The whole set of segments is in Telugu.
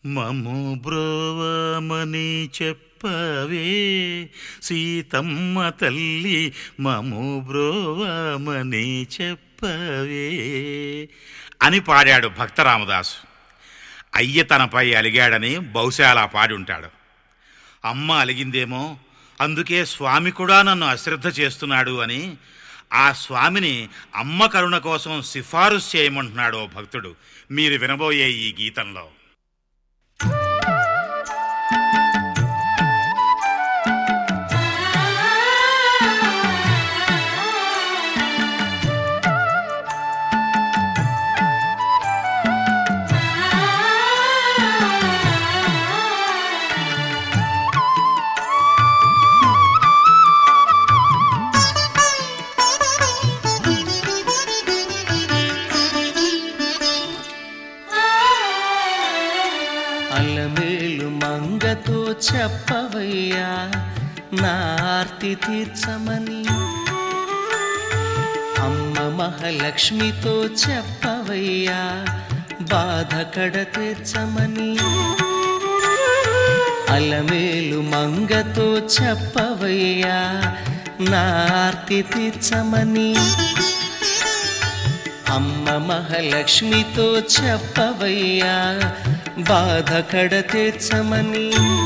మము బ్రోవమని చెప్పవే సీతమ్మ తల్లి, మము బ్రోవమని చెప్పవే అని పాడాడు భక్తరామదాసు. అయ్య తనపై అలిగాడని బహుశా అలా పాడి ఉంటాడు. అమ్మ అలిగిందేమో, అందుకే స్వామి కూడా నన్ను అశ్రద్ధ చేస్తున్నాడు అని ఆ స్వామిని అమ్మ కరుణ కోసం సిఫారసు చేయమంటున్నాడు ఓ భక్తుడు. మీరు వినబోయే ఈ గీతంలో అలమేలు మంగతో చెప్పవయ్యా నా ఆర్తి తీర్చమని, అమ్మ మహాలక్ష్మితో చెప్పవయ్యా బాధ కడ తీర్చమని. అలమేలు మంగతో చెప్పవయ్యా నా ఆర్తి తీర్చమని, అమ్మ మహాలక్ష్మితో చెప్పవయ్యా బాధ కడ తీర్చమని.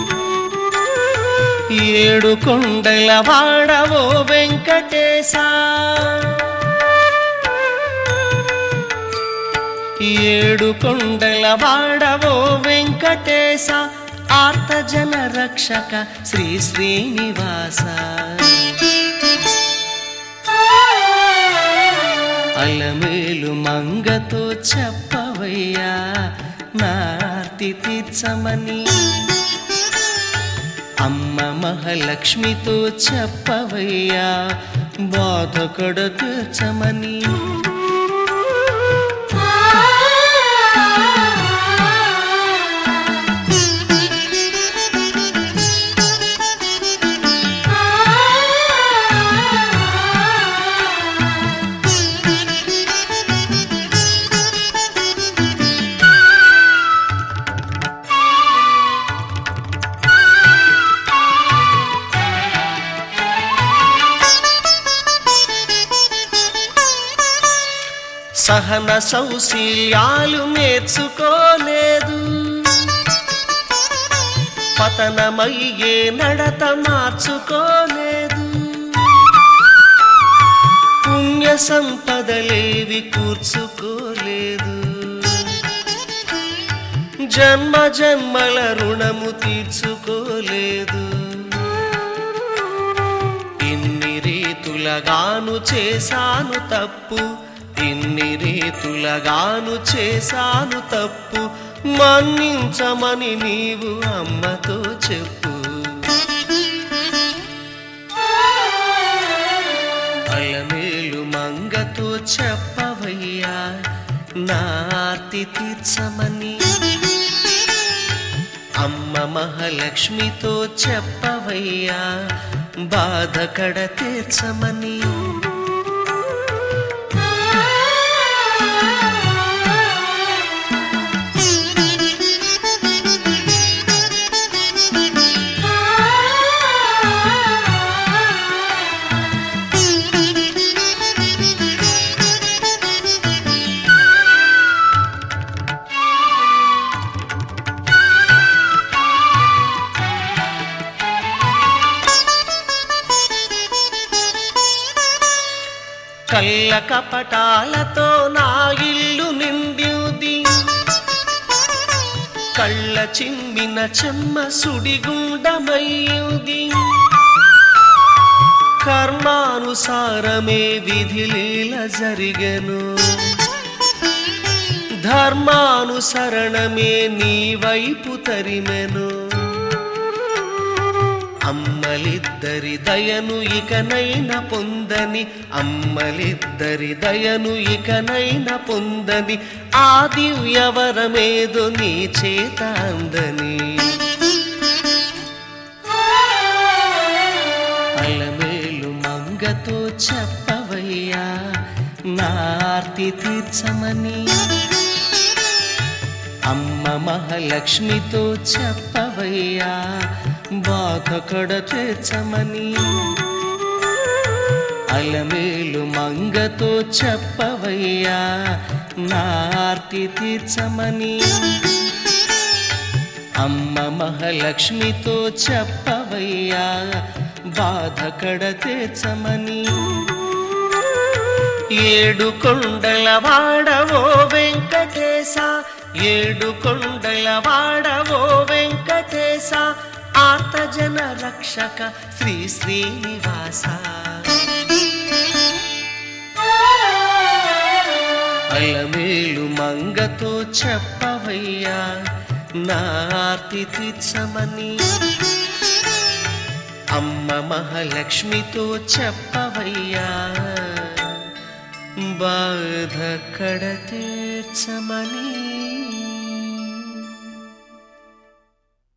ఏడు కొండల వాడవో వెంకటేశా, ఏడు కొండల వాడవో వెంకటేశ, ఆర్తజన రక్షక శ్రీ శ్రీనివాస. అలమేలు మంగతో చెప్పవయ్యా నా ఆర్తి తీర్చమని, అమ్మ మహాలక్ష్మితో చెప్పవయ్యా బాధ కడ తీర్చమని. సహన సౌశీల్యాలు నేర్చుకోలేదు, పతనమయ్యే నడత మార్చుకోలేదు, పుణ్య సంపదలేవి కూర్చుకోలేదు, జన్మ జన్మల రుణము తీర్చుకోలేదు. ఇన్ని రీతులగాను చేశాను తప్పు, ఇన్ని రీతులగాను చేశాను తప్పు, మన్నించమని నీవు అమ్మతో చెప్పు. అలమేలు మంగతో చెప్పవయ్యా నా ఆర్తి తీర్చమని, అమ్మ మహాలక్ష్మితో చెప్పవయ్యా బాధ కడ తీర్చమని. కళ్ళ కపటాలతో నా ఇల్లు నిండింది, కళ్ళ చిమ్మిన చెమ్మ సుడిగుండమయ్యింది, కర్మానుసారమే విధిలీల జరిగెను, ధర్మానుసరణమే నీ వైపు తరిమెను. అమ్మలిద్దరి దయను ఇకనైనా పొందని, అమ్మలిద్దరి దయను ఇకనైనా పొందని, ఆ దివ్యవరమేదో నీ చేత అందని. అలమేలు మంగతో చెప్పవయ్యా నా ఆర్తి తీర్చమని, అమ్మ మహాలక్ష్మితో చెప్పవయ్యా బాధ కడ తీర్చమని అలమేలు మంగతో చెప్పవయ్యా నార్తి తీర్చమని అమ్మ మహాలక్ష్మితో చెప్పవయ్యా బాధ కడ తీర్చమని ఏడు కొండల వాడవో వెంకటేశ ఏడు కొండల వాడవో వెంకటేశ ఆర్తజన రక్షక శ్రీ శ్రీనివాస అలమేలు మంగతో చెప్పవయ్యా నార్తి తీర్చమని అమ్మ మహాలక్ష్మితో చెప్పవయ్యా బాధ కడ తీర్చమని